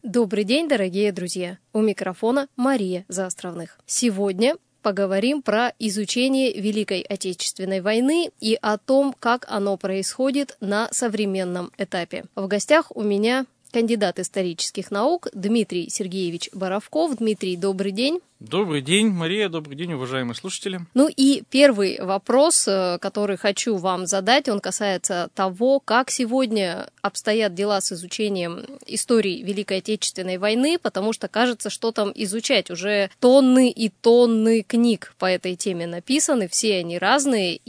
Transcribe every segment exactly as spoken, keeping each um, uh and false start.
Добрый день, дорогие друзья! У микрофона Мария Заостровных. Сегодня поговорим про изучение Великой Отечественной войны и о том, как оно происходит на современном этапе. В гостях у меня кандидат исторических наук Дмитрий Сергеевич Боровков. Дмитрий, добрый день. Добрый день, Мария, добрый день, уважаемые слушатели. Ну и первый вопрос, который хочу вам задать, он касается того, как сегодня обстоят дела с изучением истории Великой Отечественной войны, потому что кажется, что там изучать. Уже тонны и тонны книг по этой теме написаны, все они разные,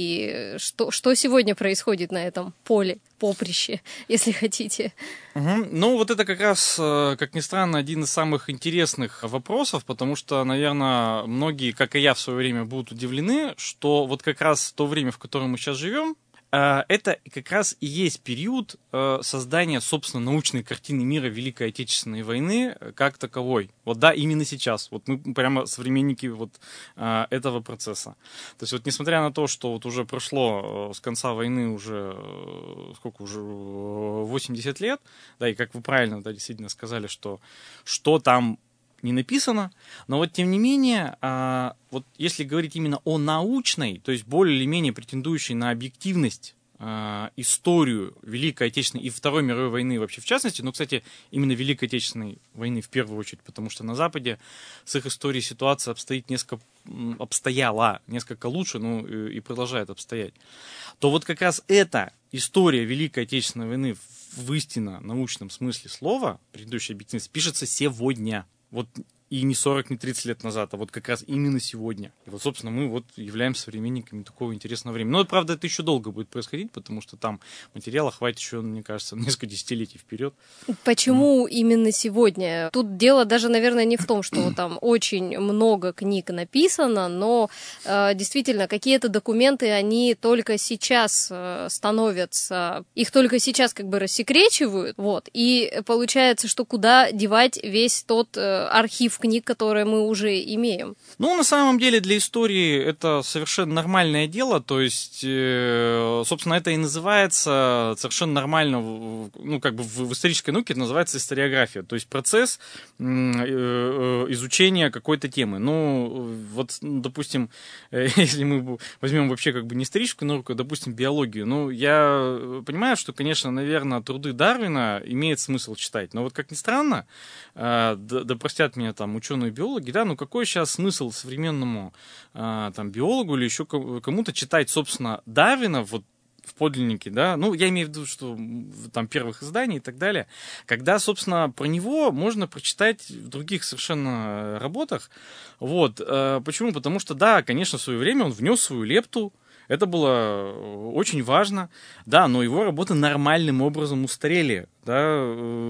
и что, что сегодня происходит на этом поле, поприще, если хотите? Угу. Ну вот это как раз, как ни странно, один из самых интересных вопросов, потому что, наверное, многие, как и я в свое время, будут удивлены, что вот как раз то время, в котором мы сейчас живем, это как раз и есть период создания, собственно, научной картины мира Великой Отечественной войны как таковой. Вот да, именно сейчас. Вот мы прямо современники вот этого процесса. То есть вот несмотря на то, что вот уже прошло с конца войны уже, сколько уже, восемьдесят лет, да, и как вы правильно, да, действительно сказали, что что там не написано, но вот тем не менее, а, вот если говорить именно о научной, то есть более или менее претендующей на объективность а, историю Великой Отечественной и Второй мировой войны вообще в частности, но, кстати, именно Великой Отечественной войны в первую очередь, потому что на Западе с их историей ситуация обстоит несколько, обстояла несколько лучше, ну и, и продолжает обстоять, то вот как раз эта история Великой Отечественной войны в, в истинно научном смысле слова, предыдущая объективность, пишется сегодня. Вот и не сорок, не тридцать лет назад, а вот как раз именно сегодня. И вот, собственно, мы вот являемся современниками такого интересного времени. Но, правда, это еще долго будет происходить, потому что там материала хватит еще, мне кажется, несколько десятилетий вперед. Почему mm. именно сегодня? Тут дело даже, наверное, не в том, что там очень много книг написано, но э, действительно какие-то документы, они только сейчас э, становятся, их только сейчас как бы рассекречивают, вот, и получается, что куда девать весь тот э, архив книг, которые мы уже имеем. Ну, на самом деле, для истории это совершенно нормальное дело, то есть, э, собственно, это и называется совершенно нормально, ну, как бы в, в исторической науке это называется историография, то есть процесс э, э, изучения какой-то темы. Ну, вот, допустим, э, если мы возьмем вообще как бы не историческую науку, а, допустим, биологию, ну, я понимаю, что, конечно, наверное, труды Дарвина имеет смысл читать, но вот, как ни странно, э, да, да простят меня там ученые-биологи, да, ну какой сейчас смысл современному а, там биологу или еще кому-то читать, собственно, Дарвина вот в подлиннике, да, ну я имею в виду, что там первых изданий и так далее, когда, собственно, про него можно прочитать в других совершенно работах, вот, а, почему? Потому что, да, конечно, в свое время он внес свою лепту. Это было очень важно, да, но его работы нормальным образом устарели, да,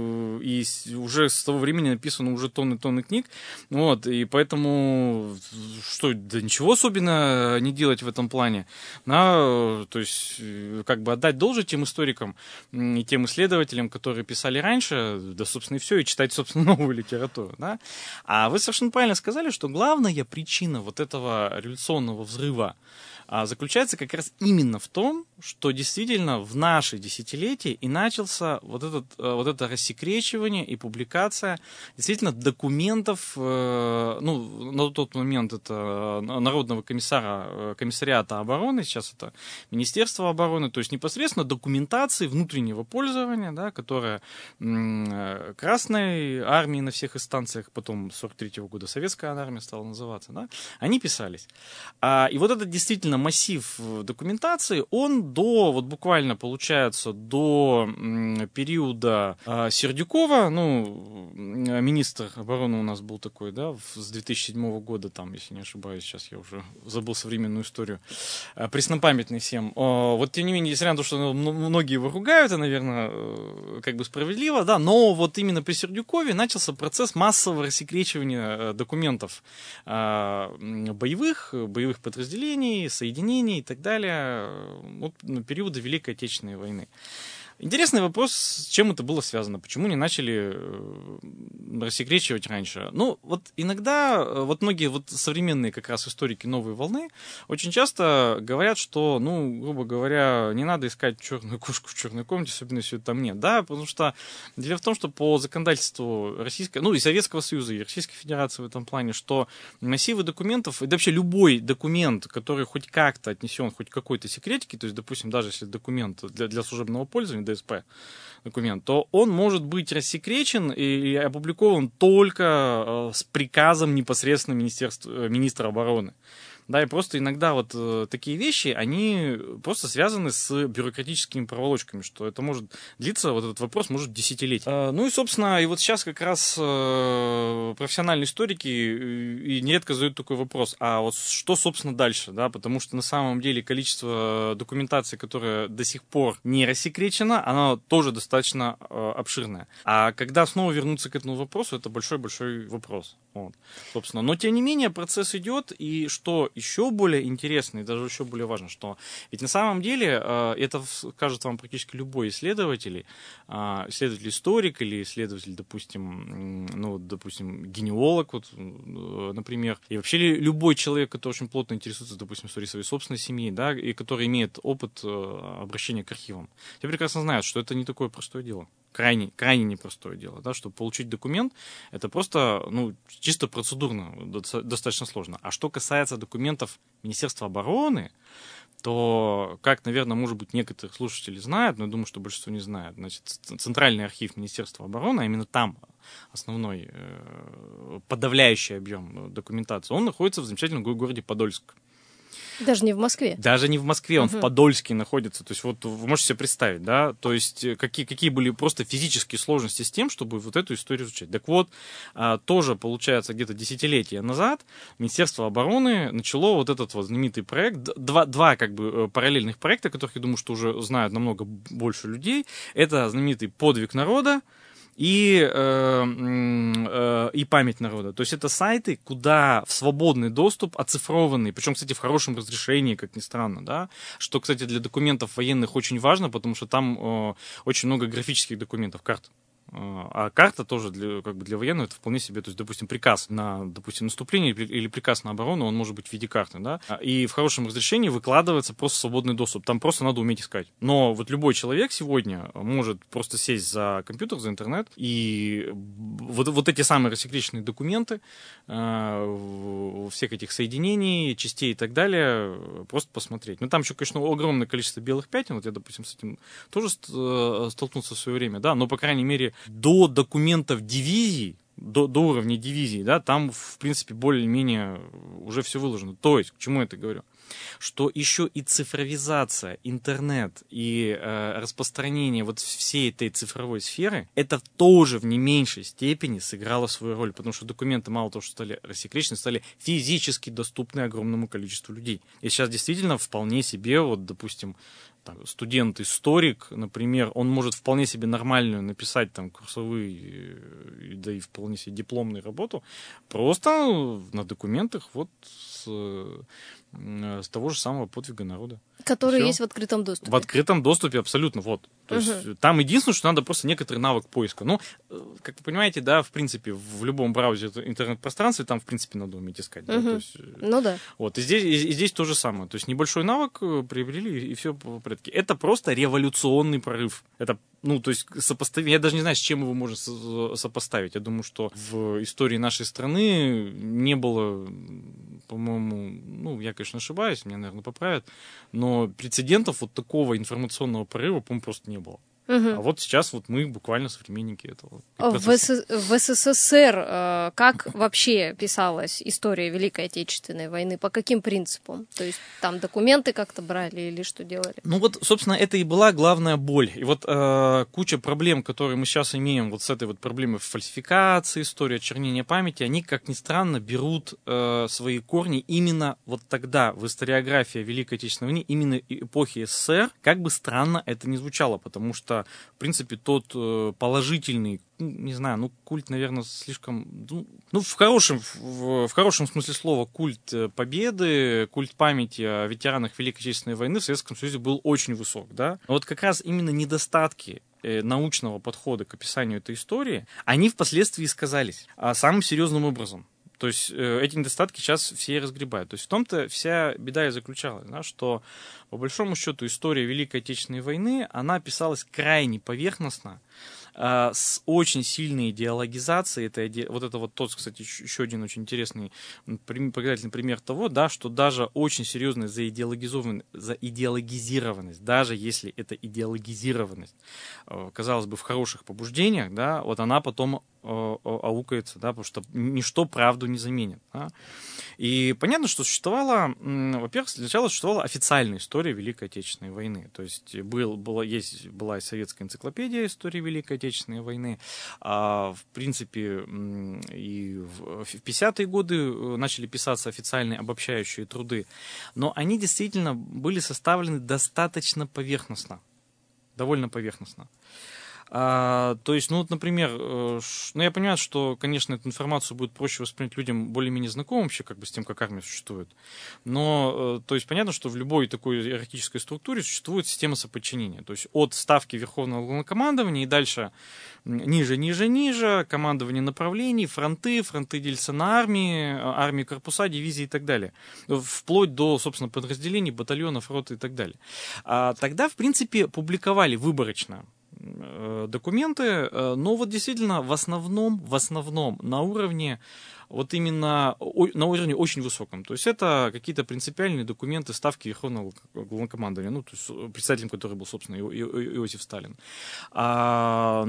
и уже с того времени написано уже тонны-тонны книг, вот, и поэтому, что, да ничего особенно не делать в этом плане, да, то есть, как бы отдать должное тем историкам и тем исследователям, которые писали раньше, да, собственно, и все, и читать, собственно, новую литературу, да. А вы совершенно правильно сказали, что главная причина вот этого революционного взрыва заключается как раз именно в том, что действительно в наши десятилетия и начался вот, этот, вот это рассекречивание и публикация действительно документов, ну, на тот момент это Народного комиссара, комиссариата обороны, сейчас это Министерство обороны, то есть непосредственно документации внутреннего пользования, да, которая Красной армии на всех инстанциях, потом сорок третьего года Советская армия стала называться, да, они писались. И вот это действительно массив документации, он до, вот буквально получается, до м, периода э, Сердюкова, ну, министр обороны у нас был такой, да, с две тысячи седьмого года, там, если не ошибаюсь, сейчас я уже забыл современную историю, э, преснопамятный всем. Э, вот, тем не менее, несмотря на то, что многие его ругают, это, наверное, э, как бы справедливо, да, но вот именно при Сердюкове начался процесс массового рассекречивания документов э, боевых, боевых подразделений, соединений и так далее, вот, ну, периода Великой Отечественной войны. Интересный вопрос, с чем это было связано, почему не начали рассекречивать раньше. Ну, вот иногда, вот многие вот современные как раз историки новой волны очень часто говорят, что, ну, грубо говоря, не надо искать черную кошку в черной комнате, особенно если там нет, да, потому что дело в том, что по законодательству Российской, ну, и Советского Союза, и Российской Федерации в этом плане, что массивы документов, и вообще любой документ, который хоть как-то отнесен хоть к какой-то секретике, то есть, допустим, даже если документ для, для служебного пользования, ДСП документ, то он может быть рассекречен и опубликован только с приказом непосредственно министерства, министра обороны. Да, и просто иногда вот э, такие вещи, они просто связаны с бюрократическими проволочками, что это может длиться, вот этот вопрос может десятилетия. Э, ну и, собственно, и вот сейчас как раз э, профессиональные историки и нередко задают такой вопрос, а вот что, собственно, дальше, да, потому что на самом деле количество документации, которая до сих пор не рассекречена, она тоже достаточно э, обширная. А когда снова вернуться к этому вопросу, это большой-большой вопрос. Вот, собственно. Но, тем не менее, процесс идет, и что еще более интересно и даже еще более важно, что ведь на самом деле э, это скажет вам практически любой исследователь, э, исследователь-историк или исследователь, допустим, ну, допустим, генеалог, вот, э, например, и вообще любой человек, который очень плотно интересуется, допустим, историей своей собственной семьи, да, и который имеет опыт э, обращения к архивам, те прекрасно знают, что это не такое простое дело. Крайне, крайне непростое дело, да, чтобы получить документ, это просто, ну, чисто процедурно достаточно сложно. А что касается документов Министерства обороны, то, как, наверное, может быть, некоторые слушатели знают, но я думаю, что большинство не знает, значит, Центральный архив Министерства обороны, а именно там основной подавляющий объем документации, он находится в замечательном городе Подольск. Даже не в Москве. Даже не в Москве, он uh-huh. в Подольске находится. То есть вот вы можете себе представить, да, то есть какие, какие были просто физические сложности с тем, чтобы вот эту историю изучать. Так вот, тоже, получается, где-то десятилетия назад Министерство обороны начало вот этот вот знаменитый проект, два, два как бы параллельных проекта, которых, я думаю, что уже знают намного больше людей. Это знаменитый «Подвиг народа» и, э, э, и «Память народа». То есть это сайты, куда в свободный доступ оцифрованный, причем, кстати, в хорошем разрешении, как ни странно, да, что, кстати, для документов военных очень важно, потому что там э, очень много графических документов, карт. А карта тоже для, как бы для военного это вполне себе, то есть, допустим, приказ на, допустим, наступление или приказ на оборону, он может быть в виде карты, да, и в хорошем разрешении выкладывается просто свободный доступ, там просто надо уметь искать. Но вот любой человек сегодня может просто сесть за компьютер, за интернет, и вот, вот эти самые рассекреченные документы, э, всех этих соединений, частей и так далее, просто посмотреть. Ну, там еще, конечно, огромное количество белых пятен, вот я, допустим, с этим тоже столкнулся в свое время, да, но, по крайней мере, до документов дивизий, до, до уровня дивизии, да, там, в принципе, более-менее уже все выложено. То есть, к чему я это говорю? Что еще и цифровизация, интернет и э, распространение вот всей этой цифровой сферы, это тоже в не меньшей степени сыграло свою роль, потому что документы мало того, что стали рассекречены, стали физически доступны огромному количеству людей. И сейчас действительно вполне себе, вот, допустим, студент-историк, например, он может вполне себе нормальную написать там курсовые, да и вполне себе дипломную работу, просто на документах вот с, с того же самого подвига народа. Который есть в открытом доступе. В открытом доступе абсолютно, вот. То угу. есть там единственное, что надо просто некоторый навык поиска. Ну, как вы понимаете, да, в принципе, в любом браузере интернет-пространстве там, в принципе, надо уметь искать. Угу. Да, то есть, ну да. Вот, и здесь, и, и здесь то же самое. То есть небольшой навык приобрели, и все по порядке. Это просто революционный прорыв. Это, ну, то есть сопоставить, я даже не знаю, с чем его можно сопоставить. Я думаю, что в истории нашей страны не было, по-моему, ну, я, конечно, ошибаюсь, меня, наверное, поправят, но прецедентов вот такого информационного прорыва, по-моему, просто не было. Угу. А вот сейчас вот мы буквально современники этого. В, С... в СССР э, как вообще писалась история Великой Отечественной войны? По каким принципам? То есть там документы как-то брали или что делали? Ну вот, собственно, это и была главная боль. И вот э, куча проблем, которые мы сейчас имеем вот с этой вот проблемой фальсификации истории, очернения памяти, они, как ни странно, берут э, свои корни именно вот тогда, в историографии Великой Отечественной войны, именно эпохи СССР, как бы странно это ни звучало, потому что это, в принципе, тот положительный, не знаю, ну, культ, наверное, слишком, ну, ну в хорошем, в, в хорошем смысле слова, культ победы, культ памяти о ветеранах Великой Отечественной войны в Советском Союзе был очень высок, да. Вот как раз именно недостатки научного подхода к описанию этой истории, они впоследствии сказались самым серьезным образом. То есть э, эти недостатки сейчас все разгребают. То есть в том-то вся беда и заключалась, да, что по большому счету история Великой Отечественной войны, она писалась крайне поверхностно, э, с очень сильной идеологизацией. Это, иде... Вот это вот тот, кстати, еще один очень интересный показательный пример того, да, что даже очень серьезная заидеологизованность, заидеологизированность, даже если это идеологизированность, э, казалось бы, в хороших побуждениях, да, вот она потом аукается, да, потому что ничто правду не заменит. Да. И понятно, что существовала, во-первых, сначала существовала официальная история Великой Отечественной войны. То есть был, была, есть, была и советская энциклопедия истории Великой Отечественной войны. А, в принципе, и в, в пятидесятые годы начали писаться официальные обобщающие труды. Но они действительно были составлены достаточно поверхностно. Довольно поверхностно. А, то есть, ну вот, например, э, ш, ну я понимаю, что, конечно, эту информацию будет проще воспринять людям более-менее знакомым вообще, как бы с тем, как армия существует. Но, э, то есть, понятно, что в любой такой иерархической структуре существует система соподчинения. То есть, от ставки Верховного Главнокомандования и дальше ниже, ниже, ниже, командование направлений, фронты, фронты делятся на армии, армии, корпуса, дивизии и так далее. Вплоть до, собственно, подразделений, батальонов, роты и так далее. А тогда, в принципе, публиковали выборочно документы, но вот действительно в основном, в основном на уровне вот именно на уровне очень высоком. То есть это какие-то принципиальные документы ставки Верховного Главнокомандования, ну, то есть представителем, который был, собственно, Иосиф Сталин. А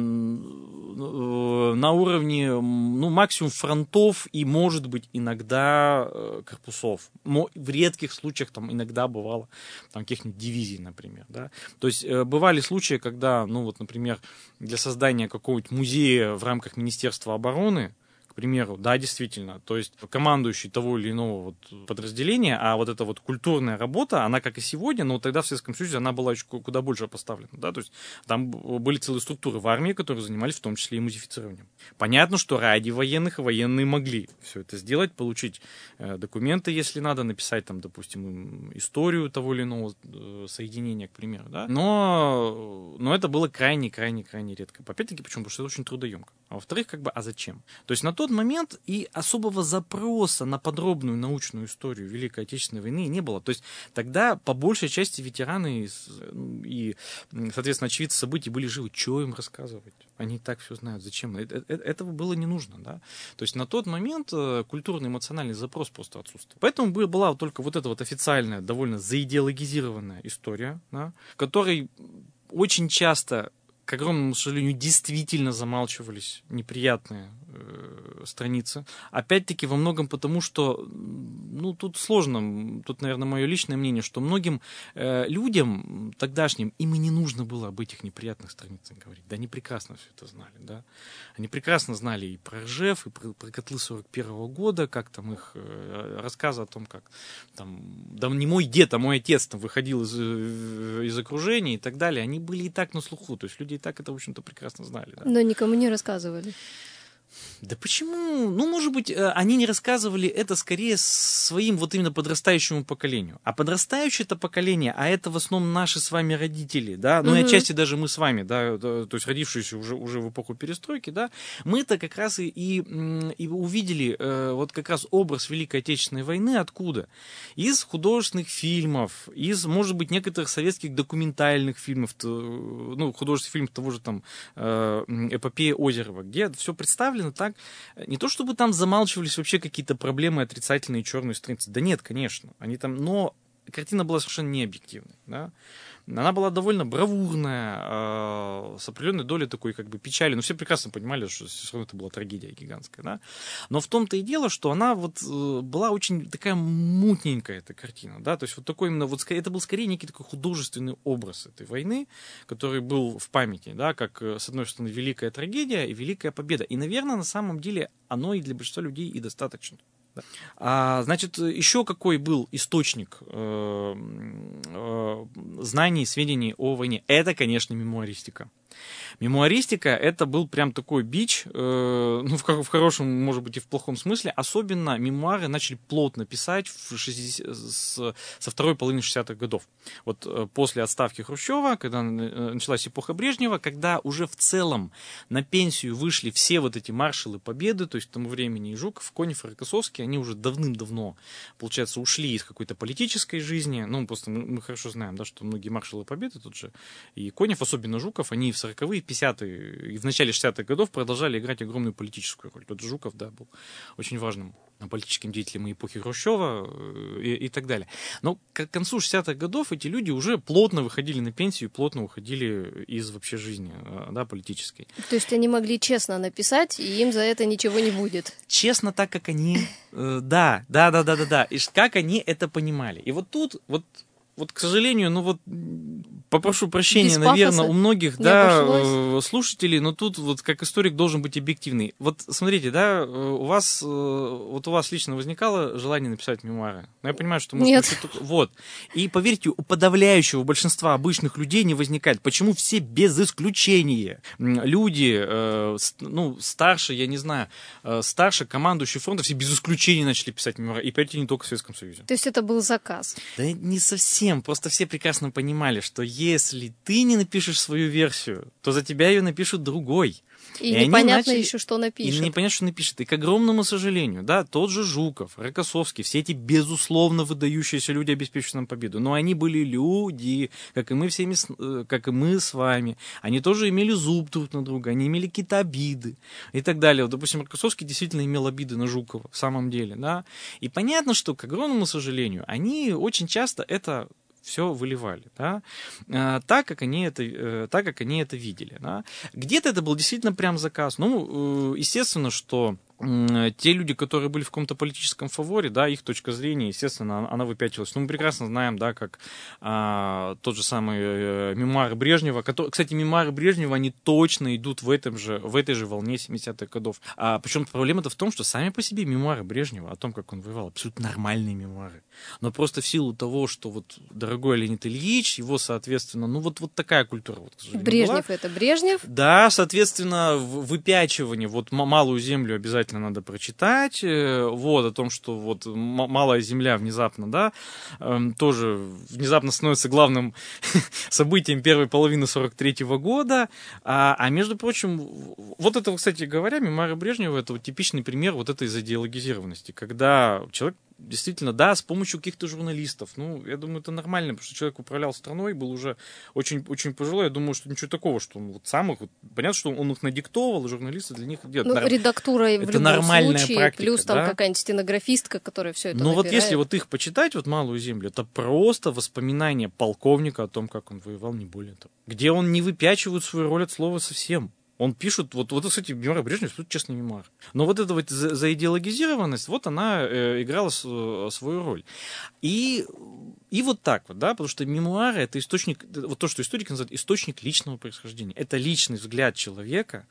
на уровне, ну, максимум фронтов и, может быть, иногда корпусов. В редких случаях там иногда бывало там каких-нибудь дивизий, например, да. То есть бывали случаи, когда, ну, вот, например, для создания какого-нибудь музея в рамках Министерства обороны, к примеру, да, действительно, то есть командующий того или иного вот подразделения, а вот эта вот культурная работа, она как и сегодня, но тогда в Советском Союзе она была еще куда больше поставлена, да, то есть там были целые структуры в армии, которые занимались в том числе и музифицированием. Понятно, что ради военных военные могли все это сделать, получить э, документы, если надо, написать там, допустим, историю того или иного э, соединения, к примеру, да, но, но это было крайне-крайне-крайне редко. Опять-таки, почему? Потому что это очень трудоемко. А во-вторых, как бы, а зачем? То есть на тот момент и особого запроса на подробную научную историю Великой Отечественной войны не было. То есть тогда по большей части ветераны и, соответственно, очевидцы событий были живы. Чего им рассказывать? Они и так все знают. Зачем? Этого было не нужно. Да? То есть на тот момент культурно-эмоциональный запрос просто отсутствовал. Поэтому была только вот эта вот официальная, довольно заидеологизированная история, да, в которой очень часто, к огромному сожалению, действительно замалчивались неприятные э, страницы. Опять-таки, во многом потому, что, ну, тут сложно, тут, наверное, мое личное мнение, что многим э, людям тогдашним, им и не нужно было об этих неприятных страницах говорить. Да, они прекрасно все это знали, да. Они прекрасно знали и про Ржев, и про, про котлы сорок первого года, как там их э, рассказы о том, как там, да не мой дед, а мой отец там выходил из, из окружения и так далее. Они были и так на слуху, то есть люди и так это, в общем-то, прекрасно знали. Да? Но никому не рассказывали. Да почему? Ну, может быть, они не рассказывали это скорее своим вот именно подрастающему поколению. А подрастающее это поколение, а это в основном наши с вами родители, да, ну, угу. и отчасти даже мы с вами, да, то есть родившиеся уже, уже в эпоху перестройки, да, мы-то как раз и, и, и увидели э, вот как раз образ Великой Отечественной войны откуда? Из художественных фильмов, из, может быть, некоторых советских документальных фильмов, ну, художественных фильмов того же там э, «Эпопея Озерова», где все представлено так, не то чтобы там замалчивались вообще какие-то проблемы отрицательные, черные страницы, да нет, конечно, они там, но картина была совершенно необъективной, да? Она была довольно бравурная, э, с определенной долей такой как бы печали, но все прекрасно понимали, что все равно это была трагедия гигантская, да? Но в том-то и дело, что она вот э, была очень такая мутненькая, эта картина, да, то есть вот такой именно, вот это был скорее некий такой художественный образ этой войны, который был в памяти, да, как, с одной стороны, великая трагедия и великая победа, и, наверное, на самом деле оно и для большинства людей и достаточно. А, значит, еще какой был источник э, э, знаний, сведений о войне? Это, конечно, мемуаристика. Мемуаристика — это был прям такой бич, э, ну, в, в хорошем, может быть, и в плохом смысле. Особенно мемуары начали плотно писать в шестидесятых, с, со второй половины шестидесятых годов. Вот э, после отставки Хрущева, когда началась эпоха Брежнева, когда уже в целом на пенсию вышли все вот эти маршалы Победы, то есть к тому времени и Жуков, Конев, и Рокоссовский, они уже давным-давно, получается, ушли из какой-то политической жизни. Ну, просто мы, мы хорошо знаем, да, что многие маршалы Победы, тут же и Конев, особенно Жуков, они в сороковые, пятидесятые и в начале шестидесятых годов продолжали играть огромную политическую роль. Тот Жуков, да, был очень важным политическим деятелем эпохи Хрущева и, и так далее. Но к концу шестидесятых годов эти люди уже плотно выходили на пенсию, плотно уходили из вообще жизни, да, политической. То есть они могли честно написать, и им за это ничего не будет. Честно, так как они... Э, да, да, да, да, да, да. И как они это понимали. И вот тут, вот, вот, к сожалению, ну вот, попрошу прощения, наверное, у многих, да, обошлось. Слушателей, но тут вот как историк должен быть объективный. Вот смотрите, да, у вас, вот у вас лично возникало желание написать мемуары? Ну, я понимаю, что... Может, Нет. Вот. И поверьте, у подавляющего большинства обычных людей не возникает. Почему все без исключения люди, э, ну, старше, я не знаю, э, старше, командующие фронта, все без исключения начали писать мемуары. И, поверьте, не только в Советском Союзе. То есть это был заказ? Да не совсем. Просто все прекрасно понимали, что если ты не напишешь свою версию, то за тебя ее напишут другой. И, и непонятно начали... еще, что напишет. И непонятно, что напишет. И, к огромному сожалению, да, тот же Жуков, Рокоссовский, все эти, безусловно, выдающиеся люди, обеспечившие нам победу. Но они были люди, как и мы всеми, как и мы с вами. Они тоже имели зуб друг на друга, они имели какие-то обиды и так далее. Вот, допустим, Рокоссовский действительно имел обиды на Жукова, в самом деле, да. И понятно, что, к огромному сожалению, они очень часто это... все выливали, да, а, так, как они это, э, так, как они это видели. Да. Где-то это был действительно прям заказ. Ну, э, естественно, что э, те люди, которые были в каком-то политическом фаворе, да, их точка зрения, естественно, она, она выпячивалась. Ну, мы прекрасно знаем, да, как а, тот же самый э, мемуары Брежнева, который, кстати, мемуары Брежнева, они точно идут в, этом же, в этой же волне семидесятых годов. А, причем проблема-то в том, что сами по себе мемуары Брежнева о том, как он воевал, абсолютно нормальные мемуары. Но просто в силу того, что вот дорогой Леонид Ильич, его, соответственно, ну вот, вот такая культура. Вот, Брежнев была. Это Брежнев? Да, соответственно, выпячивание, вот «Малую землю» обязательно надо прочитать, вот, о том, что вот «Малая земля» внезапно, да, тоже внезапно становится главным событием первой половины сорок третьего года, а, а между прочим, вот это, кстати говоря, мемуары Брежнева, это вот типичный пример вот этой задеологизированности, когда человек действительно, да, с помощью каких-то журналистов. Ну, я думаю, это нормально, потому что человек управлял страной, был уже очень, очень пожилой. Я думаю, что ничего такого, что он вот сам их... Вот, понятно, что он их надиктовал, и журналисты для них делают. Ну, Нар... редактура в это любом случае, практика, плюс там да? какая-нибудь стенографистка, которая все это Ну, набирает. вот если вот их почитать, вот «Малую землю», это просто воспоминания полковника о том, как он воевал, не более того. Где он не выпячивает свою роль от слова совсем. Он пишет, вот, вот кстати, мемуары Брежнева, тут честный мемуар. Но вот эта вот за, за идеологизированность, вот она э, играла с, э, свою роль. И, и вот так вот, да, потому что мемуары — это источник, вот то, что историки называют источник личного происхождения. Это личный взгляд человека,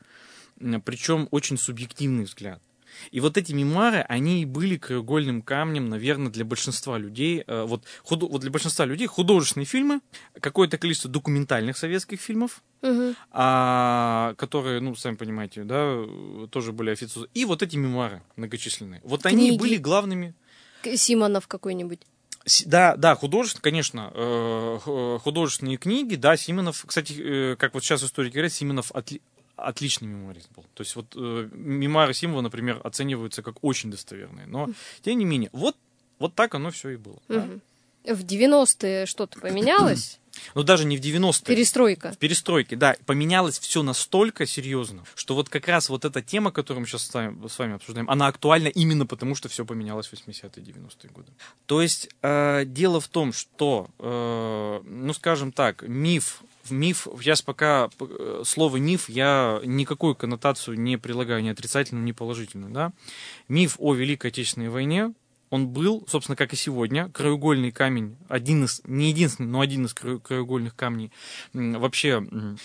причем очень субъективный взгляд. И вот эти мемуары, они были краеугольным камнем, наверное, для большинства людей. Вот, худ... вот для большинства людей художественные фильмы, какое-то количество документальных советских фильмов, угу. а, которые, ну, сами понимаете, да, тоже были официозны. И вот эти мемуары многочисленные. Вот Книги. Они были главными. Симонов какой-нибудь. Да, да, художественные, конечно, художественные книги, да, Симонов, кстати, как вот сейчас историки говорят, Симонов отли... отличный мемуарист был. То есть вот э, мемуары Симонова, например, оцениваются как очень достоверные. Но, тем не менее, вот, вот так оно все и было. Угу. Да? В девяностые что-то поменялось? Ну, даже не в девяностые. Перестройка. В перестройке, да. Поменялось все настолько серьезно, что вот как раз вот эта тема, которую мы сейчас с вами, с вами обсуждаем, она актуальна именно потому, что все поменялось в восьмидесятые, девяностые годы. То есть э, дело в том, что, э, ну, скажем так, миф Миф, сейчас пока слово миф я никакую коннотацию не прилагаю, ни отрицательную, ни положительную. Да? Миф о Великой Отечественной войне, он был, собственно, как и сегодня, краеугольный камень, один из, не единственный, но один из краеугольных камней вообще,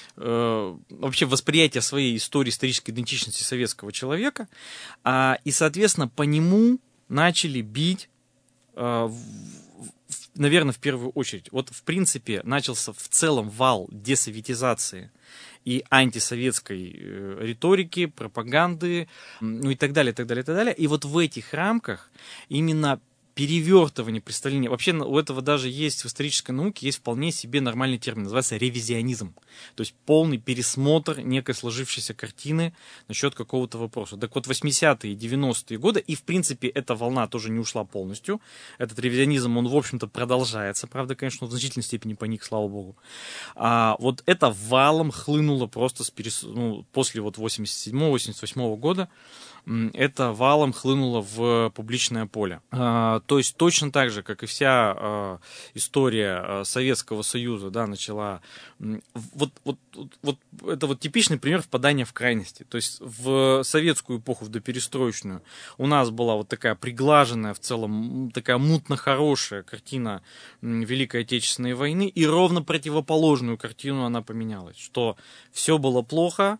э, вообще восприятия своей истории, исторической идентичности советского человека. А, и, соответственно, по нему начали бить, э, наверное, в первую очередь. Вот, в принципе, начался в целом вал десоветизации и антисоветской э, риторики, пропаганды, ну и так далее, так далее, так далее. И вот в этих рамках именно перевертывание представления. Вообще у этого даже есть в исторической науке, есть вполне себе нормальный термин, называется ревизионизм. То есть полный пересмотр некой сложившейся картины насчет какого-то вопроса. Так вот, восьмидесятые и девяностые годы, и в принципе эта волна тоже не ушла полностью. Этот ревизионизм, он в общем-то продолжается. Правда, конечно, в значительной степени поник, слава богу. А вот это валом хлынуло просто с перес... ну, после вот восемьдесят седьмого — восемьдесят восьмого года. Это валом хлынуло в публичное поле. А, то есть точно так же, как и вся а, история а, Советского Союза, да, начала... Вот, вот, вот, вот это вот типичный пример впадания в крайности. То есть в советскую эпоху, в доперестроечную, у нас была вот такая приглаженная, в целом, такая мутно-хорошая картина Великой Отечественной войны, и ровно противоположную картину она поменялась. Что все было плохо,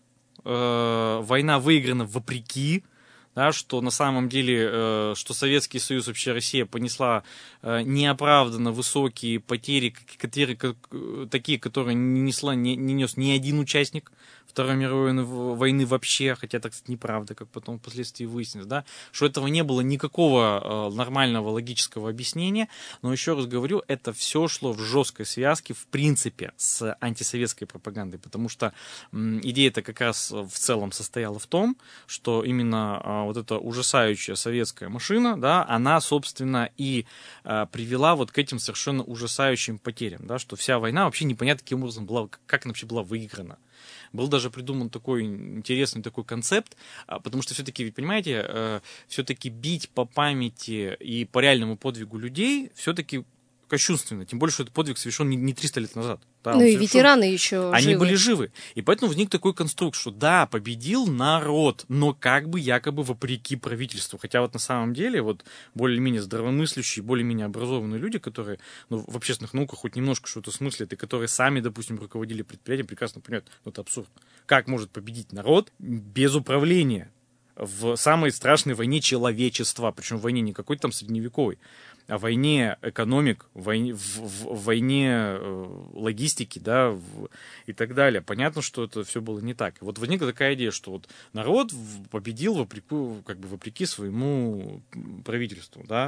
э, война выиграна вопреки, да, что на самом деле, э, что Советский Союз, вообще Россия понесла э, неоправданно высокие потери, которые, как, такие, которые не, несла, не, не нес ни один участник Второй мировой войны вообще, хотя это, кстати, неправда, как потом впоследствии выяснилось, да, что этого не было никакого э, нормального логического объяснения, но еще раз говорю, это все шло в жесткой связке, в принципе, с антисоветской пропагандой, потому что э, идея-то как раз в целом состояла в том, что именно э, вот эта ужасающая советская машина, да, она, собственно, и э, привела вот к этим совершенно ужасающим потерям, да, что вся война вообще непонятно каким образом была, как она вообще была выиграна. Был даже придуман такой интересный такой концепт, потому что все-таки, ведь понимаете, э, все-таки бить по памяти и по реальному подвигу людей все-таки кощунственно, тем более, что этот подвиг совершен не триста лет назад. Да, ну и совершен... ветераны еще Они живы. были живы. И поэтому возник такой конструкт, что да, победил народ, но как бы якобы вопреки правительству. Хотя вот на самом деле вот более-менее здравомыслящие, более-менее образованные люди, которые ну, в общественных науках хоть немножко что-то смыслят, и которые сами, допустим, руководили предприятием, прекрасно понимают, ну это абсурд. Как может победить народ без управления в самой страшной войне человечества, причем в войне не какой-то там средневековой, о войне экономик, в войне, в, в, в войне э, логистики, да, в, и так далее. Понятно, что это все было не так. И вот возникла такая идея, что вот народ победил вопреки, как бы вопреки своему правительству, да,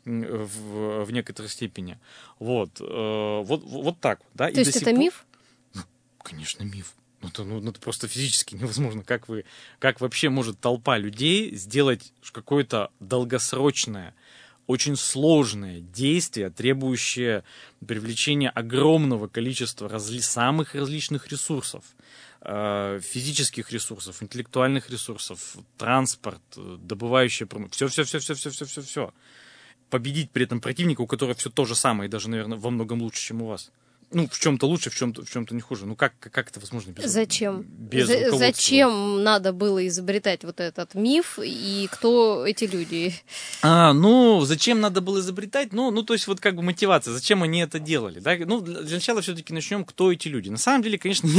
в, в некоторой степени. Вот, э, вот, вот так. Да. То и есть это пор... миф? Ну, конечно, миф. Ну, это, ну, это просто физически невозможно. Как, вы, как вообще может толпа людей сделать какое-то долгосрочное, очень сложное действие, требующее привлечения огромного количества разли- самых различных ресурсов, э, физических ресурсов, интеллектуальных ресурсов, транспорт, добывающая промышленность, все-все-все-все-все-все-все. Победить при этом противника, у которого все то же самое, и даже, наверное, во многом лучше, чем у вас. Ну, в чем-то лучше, в чем-то, в чем-то не хуже. Ну, как, как это возможно без Зачем? Без За- зачем надо было изобретать вот этот миф, и кто эти люди? А, ну, зачем надо было изобретать? Ну, ну, то есть, вот как бы мотивация, зачем они это делали? Да? Ну, для начала все-таки начнем, кто эти люди. На самом деле, конечно,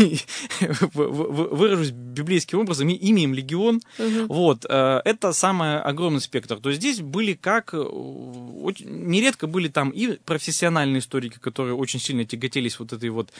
выражусь библейским образом, имя им легион. Угу. Вот, это самый огромный спектр. То есть, здесь были как... Нередко были там и профессиональные историки, которые очень сильно тяготели вот этой вот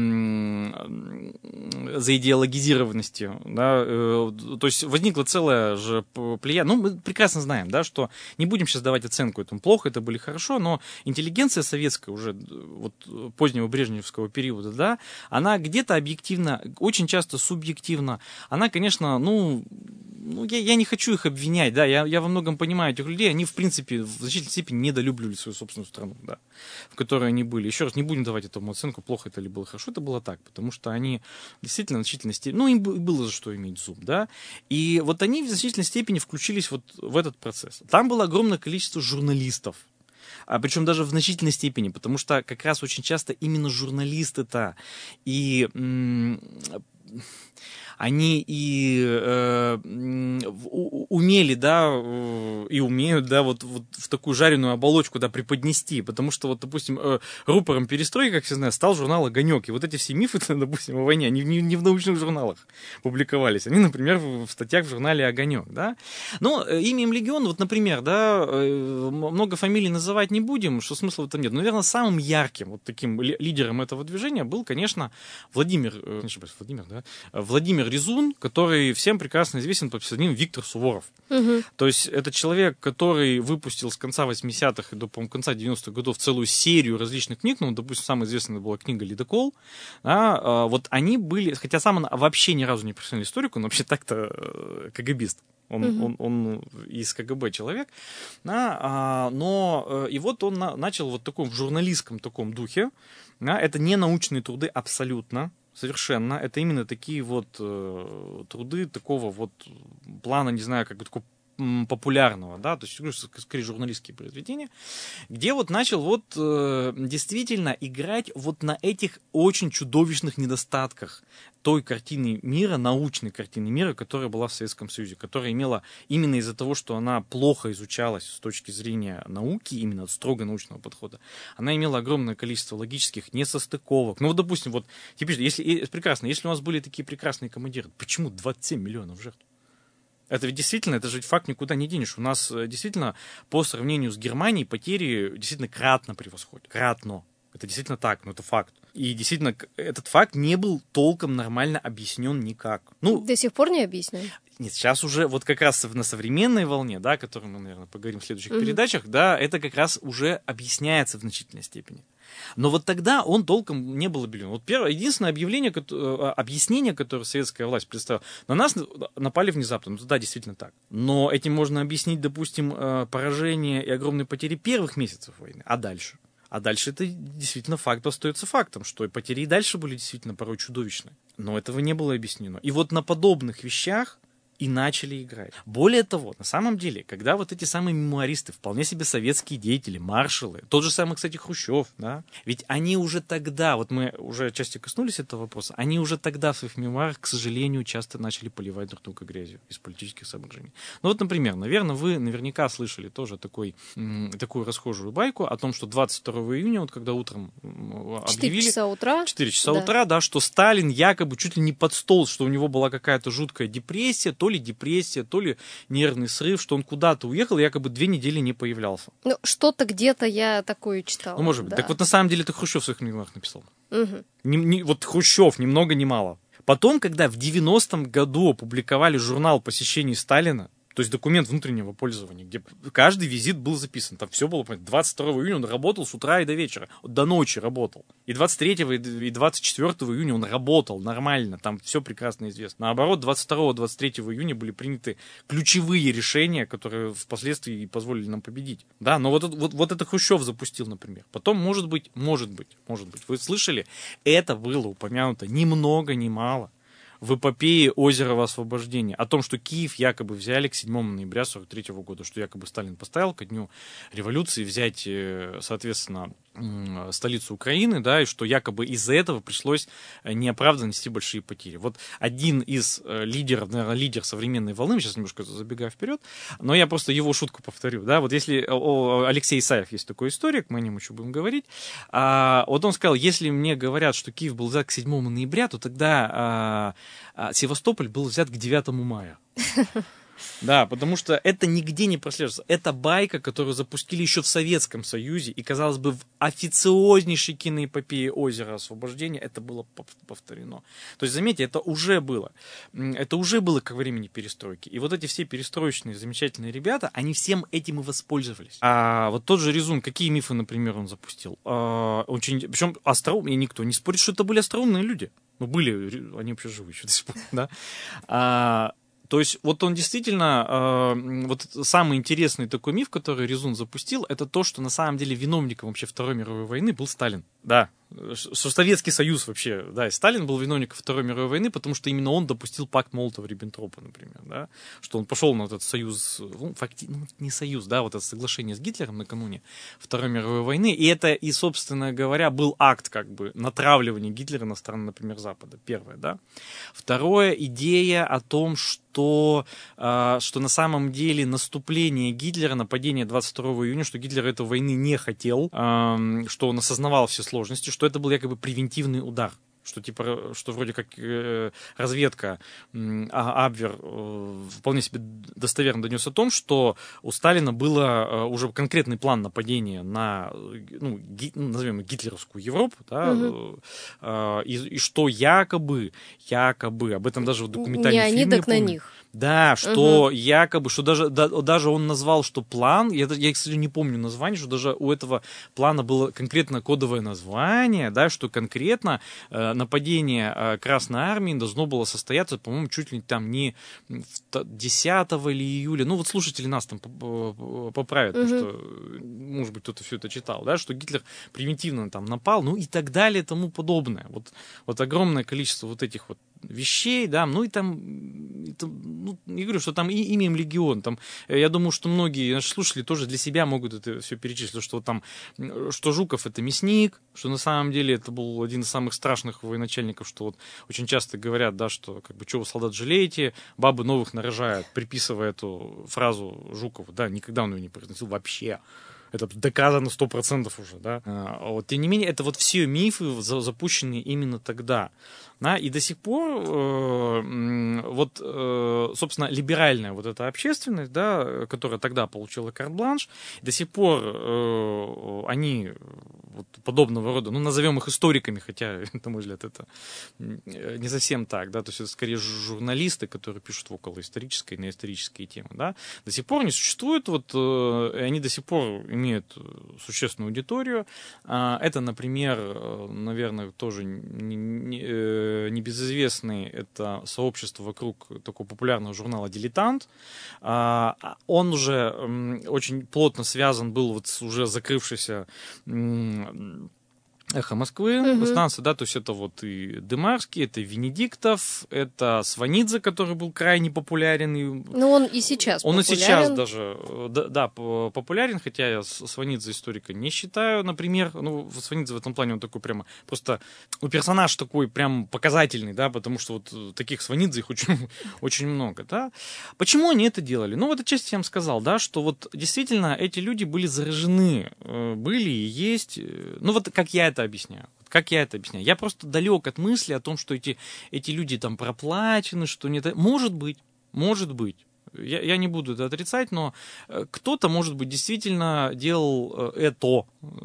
м- заидеологизированности, да, э, то есть возникла целая же плеяда, ну, мы прекрасно знаем, да, что не будем сейчас давать оценку этому, плохо это были, хорошо, но интеллигенция советская уже вот позднего брежневского периода, да, она где-то объективно, очень часто субъективно, она, конечно, ну, ну я, я не хочу их обвинять, да, я, я во многом понимаю этих людей, они, в принципе, в значительной степени недолюбливали свою собственную страну, да, в которой они были. Еще раз, не будем давать этому оценку, плохо это или было хорошо, это было так, потому что они действительно в значительной степени, ну, им было за что иметь зуб, да, и вот они в значительной степени включились вот в этот процесс. Там было огромное количество журналистов, а причем даже в значительной степени, потому что как раз очень часто именно журналисты-то и м- они и э, умели, да, и умеют, да, вот, вот в такую жареную оболочку, да, преподнести, потому что, вот, допустим, э, рупором перестройки, как все знают, стал журнал «Огонек», и вот эти все мифы, допустим, о войне, они не, не в научных журналах публиковались, они, например, в, в статьях в журнале «Огонек», да, но э, именем «Легион», вот, например, да, э, много фамилий называть не будем, что смысла в этом нет, но, наверное, самым ярким вот таким лидером этого движения был, конечно, Владимир, э, не ошибаюсь, Владимир, да, Владимир Резун, который всем прекрасно известен под псевдонимом Виктор Суворов. Угу. То есть это человек, который выпустил с конца восьмидесятых и до, по-моему, конца девяностых годов целую серию различных книг. Ну, допустим, самая известная была книга «Ледокол». Да, вот они были, хотя сам он вообще ни разу не профессиональный историк, он вообще так-то КГБист. Он, угу. он, он из КГБ человек. Да, но и вот он начал вот таком в журналистском таком духе. Да, это не научные труды абсолютно. Совершенно. Это именно такие вот э, труды такого вот плана, не знаю, как бы такого популярного, да, то есть, скорее, журналистские произведения, где вот начал вот э, действительно играть вот на этих очень чудовищных недостатках той картины мира, научной картины мира, которая была в Советском Союзе, которая имела именно из-за того, что она плохо изучалась с точки зрения науки, именно строго научного подхода, она имела огромное количество логических несостыковок. Ну вот, допустим, вот теперь, если прекрасно, если у нас были такие прекрасные командиры, почему двадцать семь миллионов жертв? Это ведь действительно, это же факт никуда не денешь. У нас действительно по сравнению с Германией потери действительно кратно превосходят. Кратно. Это действительно так, но это факт. И действительно, этот факт не был толком нормально объяснен никак. Ну, до сих пор не объяснен? Нет, сейчас уже вот как раз на современной волне, да, о которой мы, наверное, поговорим в следующих Mm-hmm. передачах, да, это как раз уже объясняется в значительной степени. Но вот тогда он толком не был объявлен. Вот первое, единственное объявление, объяснение, которое советская власть представила, на нас напали внезапно. Ну да, действительно так. Но этим можно объяснить, допустим, поражение и огромные потери первых месяцев войны. А дальше? А дальше это действительно факт остается фактом, что и потери и дальше были действительно порой чудовищны. Но этого не было объяснено. И вот на подобных вещах и начали играть. Более того, на самом деле, когда вот эти самые мемуаристы, вполне себе советские деятели, маршалы, тот же самый, кстати, Хрущев, да, ведь они уже тогда, вот мы уже отчасти коснулись этого вопроса, они уже тогда в своих мемуарах, к сожалению, часто начали поливать друг друга грязью из политических соображений. Ну вот, например, наверное, вы наверняка слышали тоже такой, м- такую расхожую байку о том, что двадцать второго июня, вот когда утром объявили... четыре часа утра. четыре часа да. утра, да, что Сталин якобы чуть ли не под стол, что у него была какая-то жуткая депрессия, то ли депрессия, то ли нервный срыв, что он куда-то уехал и якобы две недели не появлялся. Ну, что-то где-то я такое читала. Ну, может быть. Да. Так вот, на самом деле, это Хрущев в своих мемуарах написал. Угу. Не, не, вот Хрущев, ни много ни мало. Потом, когда в девяностом году опубликовали журнал посещений Сталина, то есть документ внутреннего пользования, где каждый визит был записан. Там все было, двадцать второго июня он работал с утра и до вечера. До ночи работал. И двадцать третьего и двадцать четвёртого июня он работал нормально. Там все прекрасно известно. Наоборот, двадцать второго и двадцать третьего июня были приняты ключевые решения, которые впоследствии позволили нам победить. Да, но вот, вот, вот это Хрущев запустил, например. Потом, может быть, может быть, может быть, вы слышали, это было упомянуто ни много ни мало в эпопее Озерова освобождения, о том, что Киев якобы взяли к седьмому ноября сорок третьего года, что якобы Сталин поставил ко дню революции взять, соответственно, столицу Украины, да, и что якобы из-за этого пришлось неоправданно нести большие потери. Вот один из лидеров, наверное, лидер современной волны, сейчас немножко забегаю вперед, но я просто его шутку повторю, да, вот если о, Алексей Исаев есть такой историк, мы о нем еще будем говорить, а, вот он сказал, если мне говорят, что Киев был взят к седьмому ноября, то тогда а, а, Севастополь был взят к девятому мая. Да, потому что это нигде не прослеживается. Это байка, которую запустили еще в Советском Союзе, и, казалось бы, в официознейшей киноэпопее «Озера освобождения» это было повторено. То есть, заметьте, это уже было. Это уже было ко времени перестройки. И вот эти все перестроечные замечательные ребята, они всем этим и воспользовались. А вот тот же Резун, какие мифы, например, он запустил? А, очень, причем остроумные, никто не спорит, что это были остроумные люди. Ну, были, они вообще живы еще до сих пор, да? А, То есть вот он действительно, э, вот самый интересный такой миф, который Резун запустил, это то, что на самом деле виновником вообще Второй мировой войны был Сталин. Да, что Советский Союз вообще, да, и Сталин был виновником Второй мировой войны, потому что именно он допустил пакт Молотова-Риббентропа, например, да, что он пошел на этот союз, ну, фактически, ну, не союз, да, вот это соглашение с Гитлером накануне Второй мировой войны, и это, и, собственно говоря, был акт, как бы, натравливания Гитлера на страны, например, Запада, первое, да. Второе, идея о том, что, э, что на самом деле наступление Гитлера, нападение двадцать второго июня, что Гитлер этой войны не хотел, э, что он осознавал все сложности, что это был якобы превентивный удар. Что типа, что вроде как э, разведка э, Абвер э, вполне себе достоверно донес о том, что у Сталина был э, уже конкретный план нападения на, ну, ги, ну назовем гитлеровскую Европу, да, угу. э, и, и что якобы, якобы, об этом даже в документальном не фильме... они, так на них. Да, что угу. якобы, что даже, да, даже он назвал, что план, я, я, кстати, не помню название, что даже у этого плана было конкретно кодовое название, да, что конкретно э, нападение э, Красной Армии должно было состояться, по-моему, чуть ли там не десятого или июля, ну вот слушатели нас там поправят, угу. потому что, может быть, кто-то все это читал, да, что Гитлер превентивно там напал, ну и так далее и тому подобное. Вот, вот огромное количество вот этих вот вещей, да, ну и там, и там ну, я говорю, что там и имеем легион, там, я думаю, что многие наши слушатели тоже для себя могут это все перечислить, что там, что Жуков это мясник, что на самом деле это был один из самых страшных военачальников, что вот очень часто говорят, да, что как бы, что вы солдат жалеете, бабы новых нарожают, приписывая эту фразу Жукову, да, никогда он ее не произносил вообще. Это доказано сто процентов уже, да. А, вот, тем не менее, это вот все мифы запущенные именно тогда. Да, и до сих пор э, вот, э, собственно, либеральная вот эта общественность, да, которая тогда получила карт-бланш, до сих пор э, они вот, подобного рода, ну, назовем их историками, хотя, на мой взгляд, это не совсем так, да, то есть это скорее журналисты, которые пишут в околоисторической и неисторические темы, да, до сих пор не существуют, вот, э, и они до сих пор имеют существенную аудиторию. Это, например, наверное, тоже не, не, небезызвестный, это сообщество вокруг такого популярного журнала «Дилетант». Он уже очень плотно связан был вот с уже закрывшейся «Эхо Москвы», угу. станция, да, то есть это вот и Дымарский, это Венедиктов, это Сванидзе, который был крайне популярен. Ну, он и сейчас он популярен. Он и сейчас даже, да, да, популярен, хотя я Сванидзе историка не считаю, например, ну, Сванидзе в этом плане он такой прямо, просто, ну, персонаж такой прям показательный, да, потому что вот таких Сванидзе их очень, очень много, да. Почему они это делали? Ну, вот отчасти я вам сказал, да, что вот действительно эти люди были заражены, были и есть, ну, вот как я это объясняю. Как я это объясняю? Я просто далек от мысли о том, что эти, эти люди там проплачены, что нет. Может быть, может быть. Я, я не буду это отрицать, но кто-то, может быть, действительно делал это,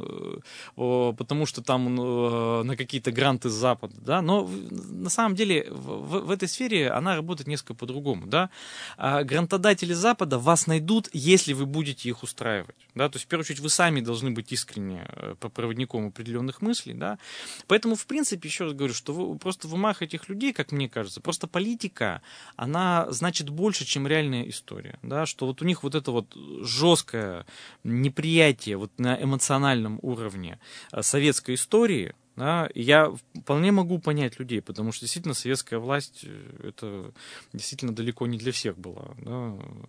потому что там на какие-то гранты с Запада, да, но на самом деле в, в этой сфере она работает несколько по-другому, да. Грантодатели Запада вас найдут, если вы будете их устраивать, да, то есть, в первую очередь, вы сами должны быть искренне проводником определенных мыслей, да, поэтому, в принципе, еще раз говорю, что вы, просто в умах этих людей, как мне кажется, просто политика, она значит больше, чем реальная история, да, что вот у них вот это вот жесткое неприятие вот на эмоциональном уровне советской истории, да, и я вполне могу понять людей, потому что действительно советская власть это действительно далеко не для всех была, да,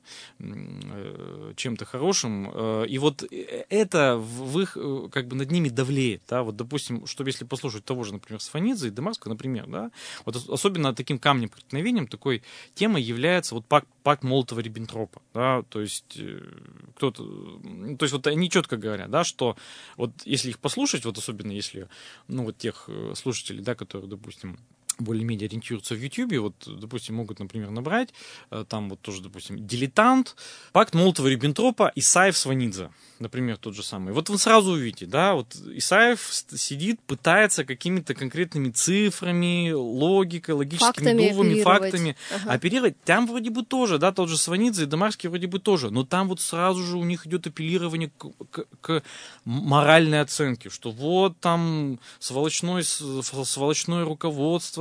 чем-то хорошим, и вот это в их, как бы над ними давлеет, да, вот допустим, что если послушать того же, например, Сванидзе и Дымарского, например, да, вот особенно таким камнем преткновением такой темой является вот пакт, пакт Молотова-Риббентропа, да, то есть кто-то, то есть вот они четко говорят, да, что вот если их послушать, вот особенно если ну, вот тех слушателей, да, которые, допустим, более-менее ориентируются в Ютьюбе, вот, допустим, могут, например, набрать, там вот тоже, допустим, «Дилетант», пакт Молотова-Риббентропа, Исаев, Сванидзе, например, тот же самый. Вот вы сразу увидите, да, вот Исаев сидит, пытается какими-то конкретными цифрами, логикой, логическими фактами доводами, оперировать. фактами ага. оперировать. Там вроде бы тоже, да, тот же Сванидзе и Дымарский вроде бы тоже, но там вот сразу же у них идет апеллирование к, к, к моральной оценке, что вот там сволочное, сволочное руководство,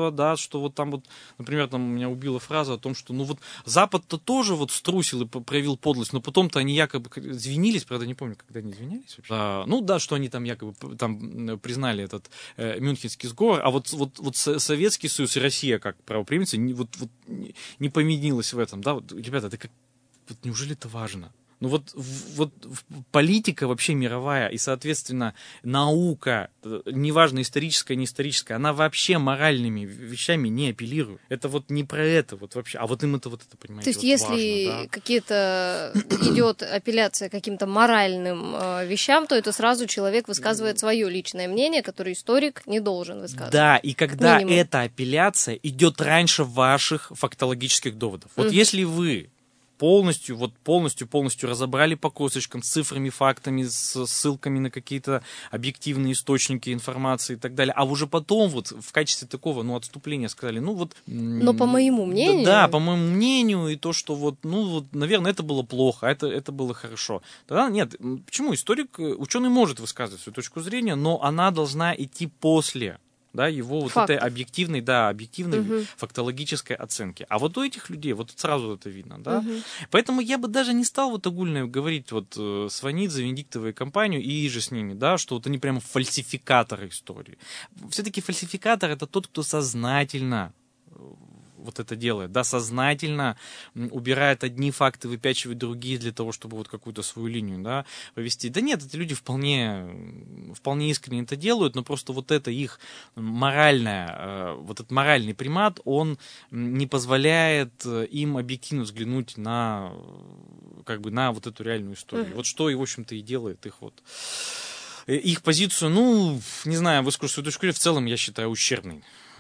руководство, да, что вот там вот, например, там меня убила фраза о том, что ну вот Запад-то тоже вот струсил и проявил подлость, но потом-то они якобы извинились, правда, не помню, когда они извинялись вообще. А, ну да, что они там якобы там признали этот э, Мюнхенский сговор, а вот, вот, вот Советский Союз и Россия как правоприемница не, вот, вот, не поменялась в этом, да, вот, ребята, это как, вот неужели это важно? Ну вот, вот политика вообще мировая и, соответственно, наука, неважно историческая, не историческая, она вообще моральными вещами не апеллирует. Это вот не про это вот вообще, а вот им это вот это, понимаете, То есть вот если важно, да? какие-то идет апелляция к каким-то моральным э, вещам, то это сразу человек высказывает свое личное мнение, которое историк не должен высказывать. Да, и когда эта апелляция идет раньше ваших фактологических доводов. Вот угу. если вы полностью, вот полностью, полностью разобрали по косточкам с цифрами, фактами, с ссылками на какие-то объективные источники информации и так далее. А уже потом вот в качестве такого, ну, отступления сказали, ну, вот... Но по моему мнению... Да, да, по моему мнению, и то, что вот, ну, вот, наверное, это было плохо, а это, это было хорошо. Тогда нет, почему? Историк, ученый может высказывать свою точку зрения, но она должна идти после... Да, его вот Фактов. этой объективной, да, объективной угу. фактологической оценки. А вот у этих людей вот сразу это видно, да. Угу. Поэтому я бы даже не стал вот огульно говорить вот э, Сванидзе, Венедиктовой компанию и же с ними, да, что вот они прямо фальсификаторы истории. Все-таки фальсификатор — это тот, кто сознательно вот это делает, да, сознательно убирает одни факты, выпячивает другие для того, чтобы вот какую-то свою линию, да, повести. Да нет, эти люди вполне, вполне искренне это делают, но просто вот это их моральное, вот этот моральный примат, он не позволяет им объективно взглянуть на, как бы, на вот эту реальную историю. Mm-hmm. Вот что и, в общем-то, и делает их вот, их позицию, ну, не знаю, выскажу свою точку зрения, в целом, я считаю, ущербной,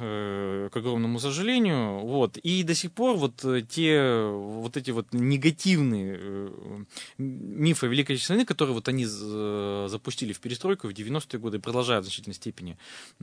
к огромному сожалению, вот, и до сих пор вот те, вот эти вот негативные мифы о Великой Отечественной войны, которые вот они запустили в перестройку в девяностые годы и продолжают в значительной степени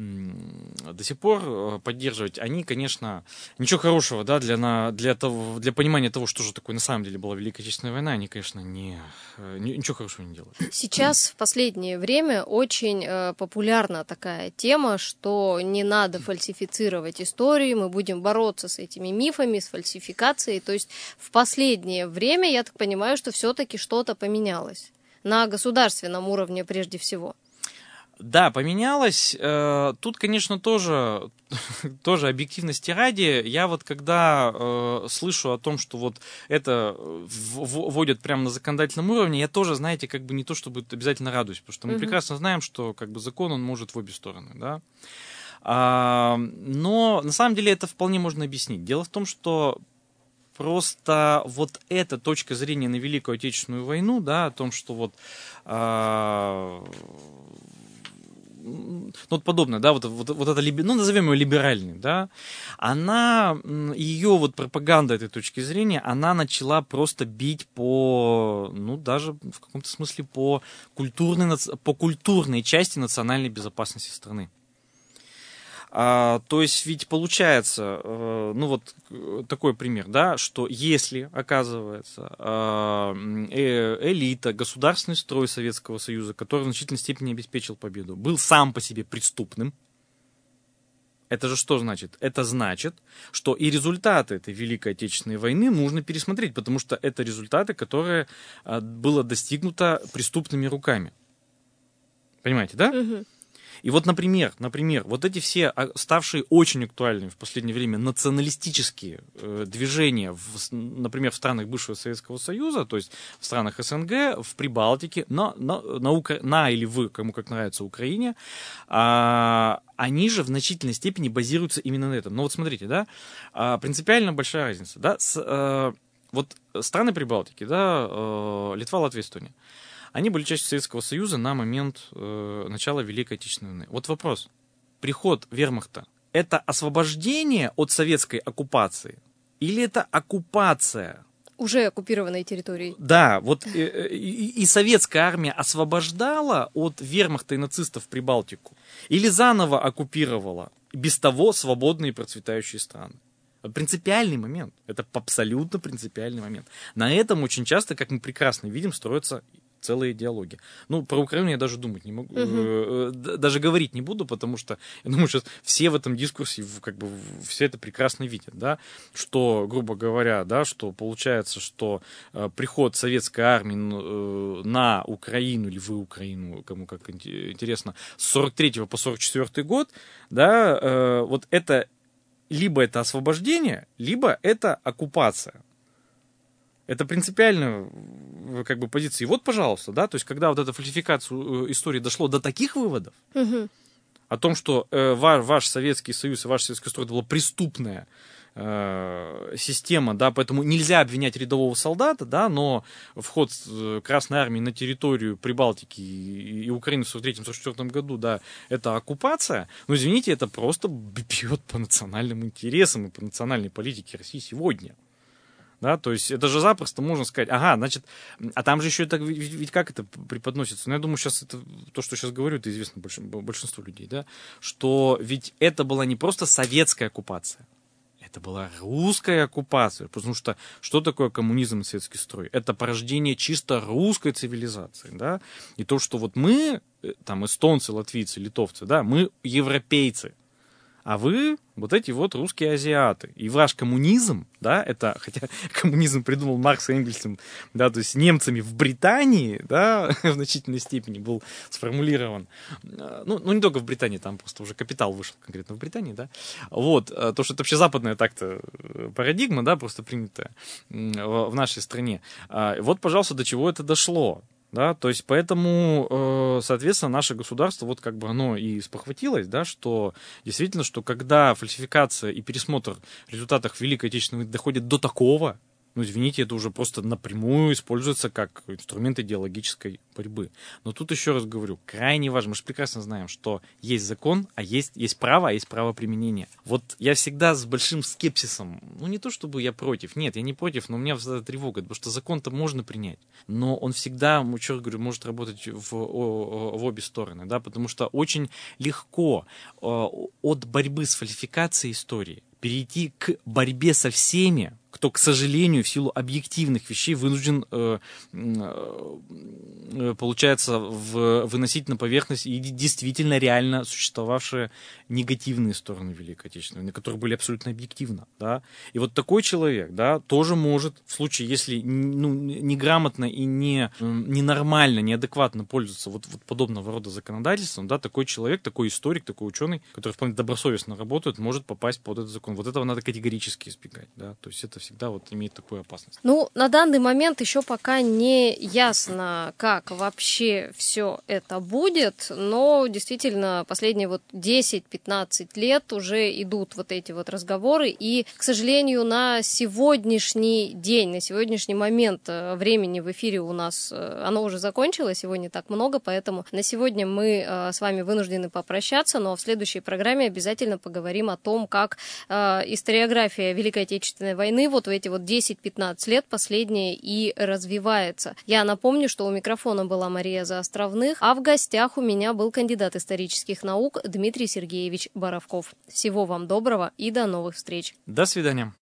до сих пор поддерживать, они, конечно, ничего хорошего, да, для, на, для, того, для понимания того, что же такое на самом деле была Великая Отечественная война, они, конечно, не, ничего хорошего не делают. Сейчас в последнее время очень э, популярна такая тема, что не надо фальсифицировать истории, мы будем бороться с этими мифами, с фальсификацией. То есть в последнее время, я так понимаю, что все-таки что-то поменялось. На государственном уровне прежде всего. Да, поменялось. Тут, конечно, тоже, тоже объективности ради. Я вот когда э, слышу о том, что вот это вводят прямо на законодательном уровне, я тоже, знаете, как бы не то, чтобы обязательно радуюсь, потому что мы mm-hmm. прекрасно знаем, что как бы закон, он может в обе стороны, да. А, но на самом деле это вполне можно объяснить. Дело в том, что просто вот эта точка зрения на Великую Отечественную войну, да, о том, что вот, а, ну, вот подобное, да, вот, вот, вот это, ну, назовем ее либеральной, да, она, ее вот пропаганда этой точки зрения, она начала просто бить по, ну, даже в каком-то смысле по культурной, по культурной части национальной безопасности страны. А, то есть ведь получается, э, ну вот такой пример, да, что если, оказывается, э, элита, государственный строй Советского Союза, который в значительной степени обеспечил победу, был сам по себе преступным, это же что значит? Это значит, что и результаты этой Великой Отечественной войны нужно пересмотреть, потому что это результаты, которые э, было достигнуто преступными руками. Понимаете, да? Угу. И вот, например, например, вот эти все ставшие очень актуальными в последнее время националистические э, движения, в, например, в странах бывшего Советского Союза, то есть в странах СНГ, в Прибалтике, на, на, на, Укра... на или в, кому как нравится, Украине, э, они же в значительной степени базируются именно на этом. Но вот смотрите, да, э, принципиально большая разница, да, с, э, вот страны Прибалтики, да, э, Литва, Латвия, Эстония, они были частью Советского Союза на момент э, начала Великой Отечественной войны. Вот вопрос. Приход вермахта – это освобождение от советской оккупации или это оккупация? Уже оккупированной территории. Да, вот э, и, и советская армия освобождала от вермахта и нацистов Прибалтику или заново оккупировала без того свободные и процветающие страны. Принципиальный момент. Это абсолютно принципиальный момент. На этом очень часто, как мы прекрасно видим, строятся целая идеология. Ну, про Украину я даже думать не могу, Угу. даже говорить не буду, потому что, я думаю, сейчас все в этом дискурсе, как бы, все это прекрасно видят, да, что, грубо говоря, да, что получается, что э, приход советской армии э, на Украину, или в Украину, кому как интересно, с сорок третьего по сорок четвёртый год, да, э, вот это либо это освобождение, либо это оккупация. Это принципиально как бы позиция. И вот, пожалуйста, да, то есть, когда вот эта фальсификация истории дошло до таких выводов, Угу. о том, что э, ваш, ваш Советский Союз и ваш Советский строй это была преступная э, система, да, поэтому нельзя обвинять рядового солдата, да, но вход Красной Армии на территорию Прибалтики и, и Украины в сорок третьем сорок четвёртом году, да, это оккупация, но, извините, это просто бьет по национальным интересам и по национальной политике России сегодня. Да, то есть это же запросто можно сказать, ага, значит, а там же еще так, ведь, ведь как это преподносится? Ну, я думаю, сейчас это, то, что сейчас говорю, это известно большинству людей, да, что ведь это была не просто советская оккупация, это была русская оккупация, потому что что такое коммунизм и советский строй? Это порождение чисто русской цивилизации, да, и то, что вот мы, там, эстонцы, латвийцы, литовцы, да, мы европейцы, а вы вот эти вот русские азиаты. И ваш коммунизм, да, это, хотя коммунизм придумал Маркс и Энгельс, да, то есть немцами в Британии, да, в значительной степени был сформулирован, ну, ну, не только в Британии, там просто уже «Капитал» вышел конкретно в Британии, да, вот, то, что это вообще западная так-то парадигма, да, просто принятая в нашей стране. Вот, пожалуйста, до чего это дошло. Да, то есть поэтому, соответственно, наше государство, вот как бы оно и спохватилось, да, что действительно, что когда фальсификация и пересмотр результатов Великой Отечественной войны доходит до такого, ну, извините, это уже просто напрямую используется как инструмент идеологической борьбы. Но тут еще раз говорю, крайне важно, мы же прекрасно знаем, что есть закон, а есть, есть право, а есть право применения. Вот я всегда с большим скепсисом, ну, не то чтобы я против, нет, я не против, но у меня всегда тревога, потому что закон-то можно принять, но он всегда, еще раз говорю, может работать в, в обе стороны, да, потому что очень легко от борьбы с фальсификацией истории перейти к борьбе со всеми, кто, к сожалению, в силу объективных вещей вынужден, э, э, получается, в, выносить на поверхность и действительно реально существовавшие негативные стороны Великой Отечественной войны, которые были абсолютно объективно. Да? И вот такой человек, да, тоже может, в случае, если ну, неграмотно и не, ненормально, неадекватно пользоваться вот, вот подобного рода законодательством, да, такой человек, такой историк, такой ученый, который вполне добросовестно работает, может попасть под этот закон. Вот этого надо категорически избегать. Да? То есть это всегда вот имеет такую опасность. Ну, на данный момент еще пока не ясно, как вообще все это будет, но действительно последние вот десять-пятнадцать лет уже идут вот эти вот разговоры, и, к сожалению, на сегодняшний день, на сегодняшний момент времени в эфире у нас, оно уже закончилось, его не так много, поэтому на сегодня мы с вами вынуждены попрощаться, но в следующей программе обязательно поговорим о том, как историография Великой Отечественной войны вот в эти вот десять-пятнадцать лет последняя и развивается. Я напомню, что у микрофона была Мария Заостровных, а в гостях у меня был кандидат исторических наук Дмитрий Сергеевич Боровков. Всего вам доброго и до новых встреч. До свидания.